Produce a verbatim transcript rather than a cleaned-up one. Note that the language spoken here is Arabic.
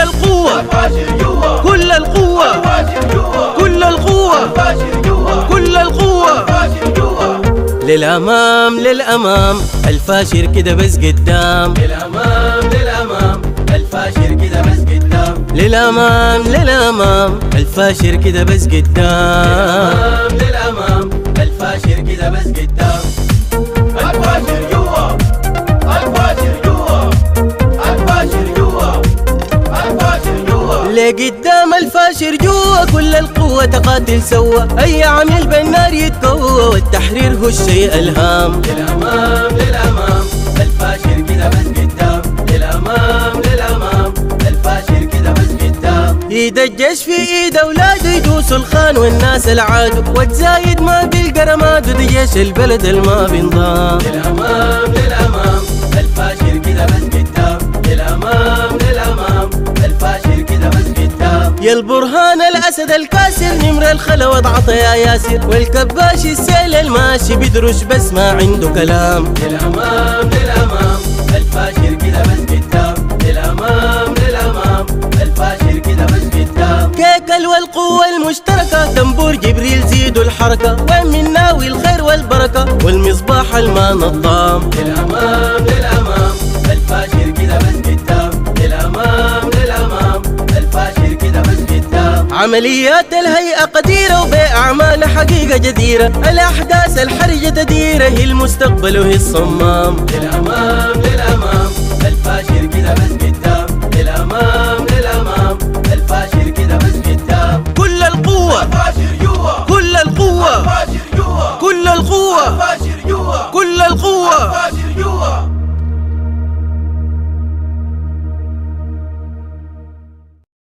القوة الفاشل جوا، كل القوة الفاشل جوا، كل القوة الفاشل جوا، كل القوة الفاشل جوا. للأمام للأمام الفاشر كده بس قدام، للأمام للأمام الفاشل كده بس قدام، للأمام للأمام الفاشر كده بس قدام، للأمام للأمام الفاشل كده بس قدام. الفاشل جوا، الفاشل جوا، الفاشل جوا، الفاشل جوا. لقدام الفاشر جوا كل القوة تقاتل سوا، أي عميل بالنار يتكوى والتحرير هو الشيء الهام. للأمام للأمام الفاشل كده بس قدام، للأمام للأمام الفاشل كده بس قدام. ايد الجيش في ايد اولاده يدوسوا الخان والناس العادو، وتزايد ما بيلقى رماد وده جيش البلد الما بينضام. للأمام للأمام الفاشل كده بس قدام، للأمام للأمام الفاشل كده بس قدام. يا البرهان الاسد الكاسر نمر الخلا وضعطه يا ياسر، والكباش السيل الماشي بيدرش بس ما عنده كلام. للأمام للأمام الفاشل كده بس قدام، للأمام للأمام الفاشل كده بس قدام. كيكل والقوة المشتركة تنبور جبريل زيدوا الحركة، وين من ناوي الخير والبركة والمصباح الما نظام. للأمام للأمام الفاشل كده بس قدام، للأمام للأمام الفاشل كده بس قدام. عمليات الهيئة قديرة وبأعمال حقيقة جديرة، الأحداث الحرجة تديرة هي المستقبل وهي الصمام. للأمام للأمام